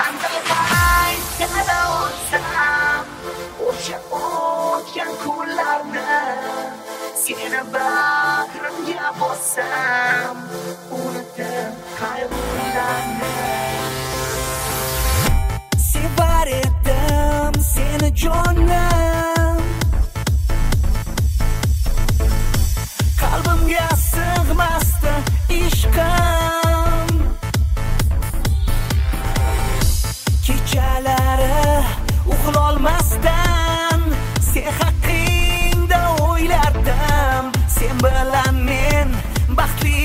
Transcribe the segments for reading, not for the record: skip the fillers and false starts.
qanday qaytara olsam o'sha o'tgan kunlarni, seni bag'rimga bossam unutib qayg'ularni. Sevar edim seni jonim, qalbimga sig'masdi ishqim. Kechalari uxlolmasdan sen haqingda o'ylardim, sen bilan men baxtli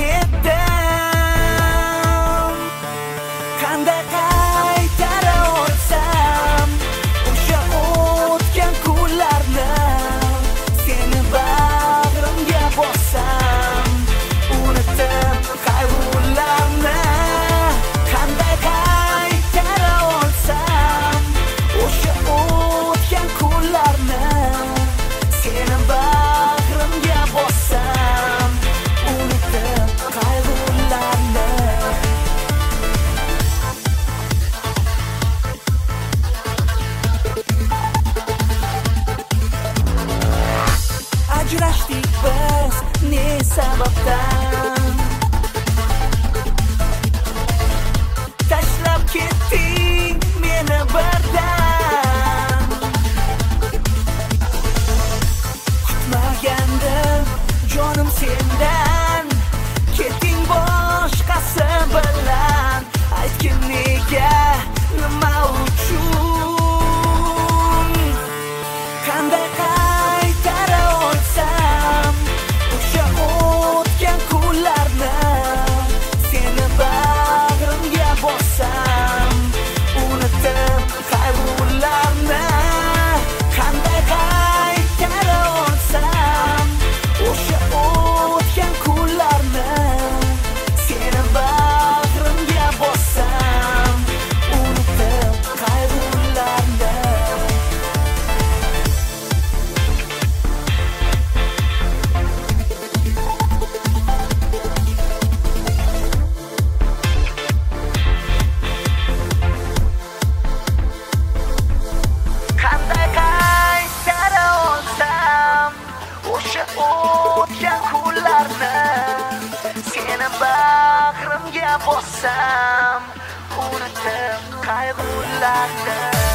edim. Qanday qaytara olsam o'sha o'tgan kunlarni, seni bag'rimga bossam unutib qayg'ularni. Qanday qaytara olsam o'sha o'tgan kunlarni, seni bag'rimga bossam unutib qayg'ularni. Ajrashdik biz ne sababdan, tashlab ketding meni birdan. Kutmagandim jonim sendan, ketding boshqasi bilan. Aytgin nega, nima uchun? Qanday qaytara olsam o'sha o'tgan kunlarni, seni bag'rimga bossam unutib qayg'ularni. Qanday qaytara olsam o'sha o'tgan kunlarni, seni bag'rimga bossam unutib qayg'ularni. Qanday qaytara olsam o'sha o'tgan kunlarni, seni bag'rimga bossam unutib qayg'ularni.